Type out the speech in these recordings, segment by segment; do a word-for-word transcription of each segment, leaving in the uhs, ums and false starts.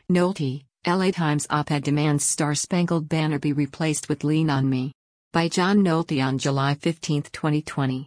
Nolte, L A Times op-ed demands Star-Spangled Banner be replaced with Lean on Me. By John Nolte on July fifteenth, twenty twenty.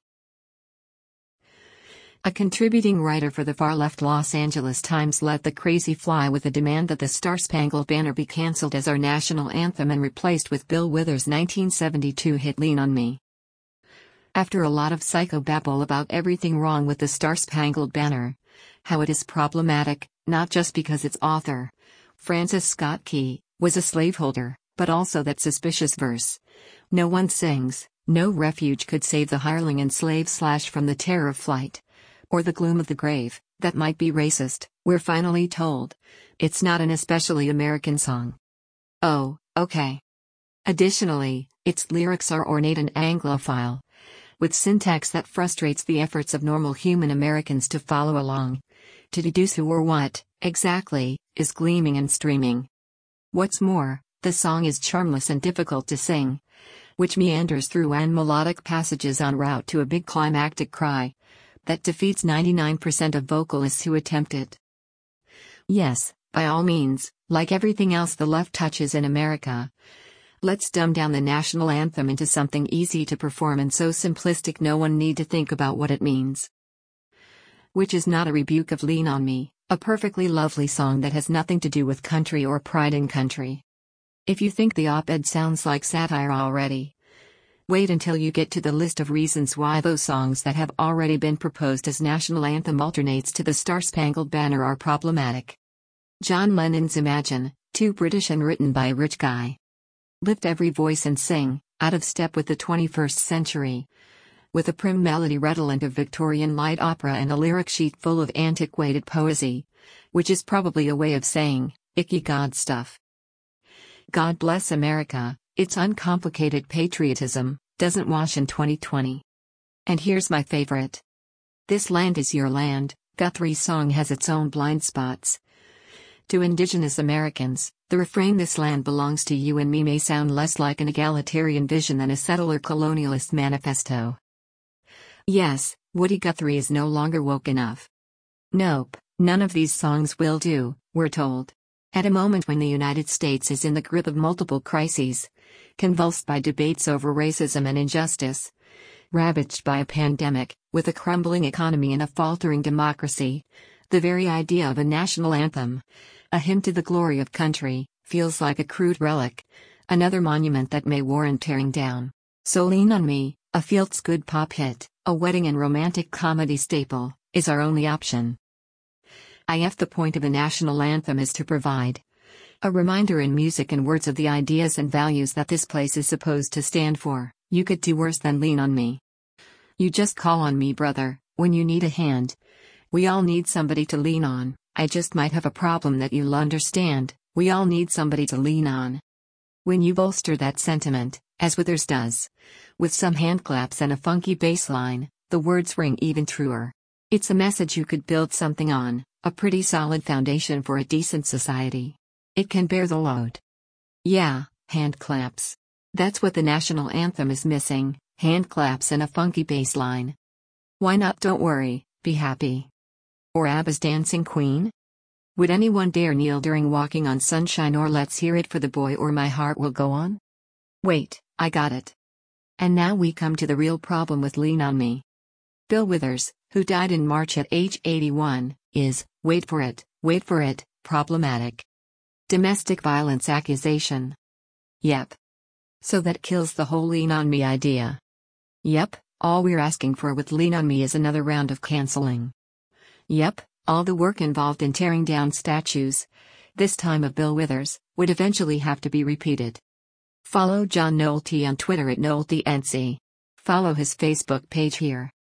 A contributing writer for the far-left Los Angeles Times let the crazy fly with a demand that the Star-Spangled Banner be cancelled as our national anthem and replaced with Bill Withers' nineteen seventy-two hit Lean on Me. After a lot of psychobabble about everything wrong with the Star-Spangled Banner, how it is problematic, not just because its author, Francis Scott Key, was a slaveholder, but also that suspicious verse, "No one sings, no refuge could save the hireling and slave slash from the terror of flight, or the gloom of the grave," that might be racist, we're finally told. It's not an especially American song. Oh, okay. Additionally, its lyrics are ornate and Anglophile, with syntax that frustrates the efforts of normal human Americans to follow along, to deduce who or what, exactly, is gleaming and streaming. What's more, the song is charmless and difficult to sing, which meanders through unmelodic passages en route to a big climactic cry that defeats ninety-nine percent of vocalists who attempt it. Yes, by all means, like everything else the left touches in America, let's dumb down the national anthem into something easy to perform and so simplistic no one need to think about what it means. Which is not a rebuke of Lean on Me, a perfectly lovely song that has nothing to do with country or pride in country. If you think the op-ed sounds like satire already, wait until you get to the list of reasons why those songs that have already been proposed as national anthem alternates to the Star-Spangled Banner are problematic. John Lennon's Imagine, too British and written by a rich guy. Lift every voice and sing, out of step with the twenty-first century. With a prim melody redolent of Victorian light opera and a lyric sheet full of antiquated poesy, which is probably a way of saying, icky God stuff. God bless America, its uncomplicated patriotism doesn't wash in twenty twenty. And here's my favorite. This land is your land, Guthrie's song has its own blind spots. To indigenous Americans, the refrain "This land belongs to you and me" may sound less like an egalitarian vision than a settler colonialist manifesto. Yes, Woody Guthrie is no longer woke enough. Nope, none of these songs will do, we're told. At a moment when the United States is in the grip of multiple crises, convulsed by debates over racism and injustice, ravaged by a pandemic, with a crumbling economy and a faltering democracy, the very idea of a national anthem, a hymn to the glory of country, feels like a crude relic, another monument that may warrant tearing down. So Lean on Me, a feels-good pop hit, a wedding and romantic comedy staple, is our only option. If the point of a national anthem is to provide a reminder in music and words of the ideas and values that this place is supposed to stand for, you could do worse than Lean on Me. You just call on me, brother, when you need a hand. We all need somebody to lean on. I just might have a problem that you'll understand. We all need somebody to lean on. When you bolster that sentiment, as Withers does, with some handclaps and a funky bass line, the words ring even truer. It's a message you could build something on, a pretty solid foundation for a decent society. It can bear the load. Yeah, handclaps. That's what the national anthem is missing, handclaps and a funky bass line. Why not Don't Worry, Be Happy? Or ABBA's Dancing Queen? Would anyone dare kneel during Walking on Sunshine or Let's Hear It for the Boy or My Heart Will Go On? Wait, I got it. And now we come to the real problem with Lean on Me. Bill Withers, who died in March at age eighty-one, is, wait for it, wait for it, problematic. Domestic violence accusation. Yep. So that kills the whole Lean on Me idea. Yep, all we're asking for with Lean on Me is another round of canceling. Yep, all the work involved in tearing down statues, this time of Bill Withers, would eventually have to be repeated. Follow John Nolte on Twitter at NolteNC. Follow his Facebook page here.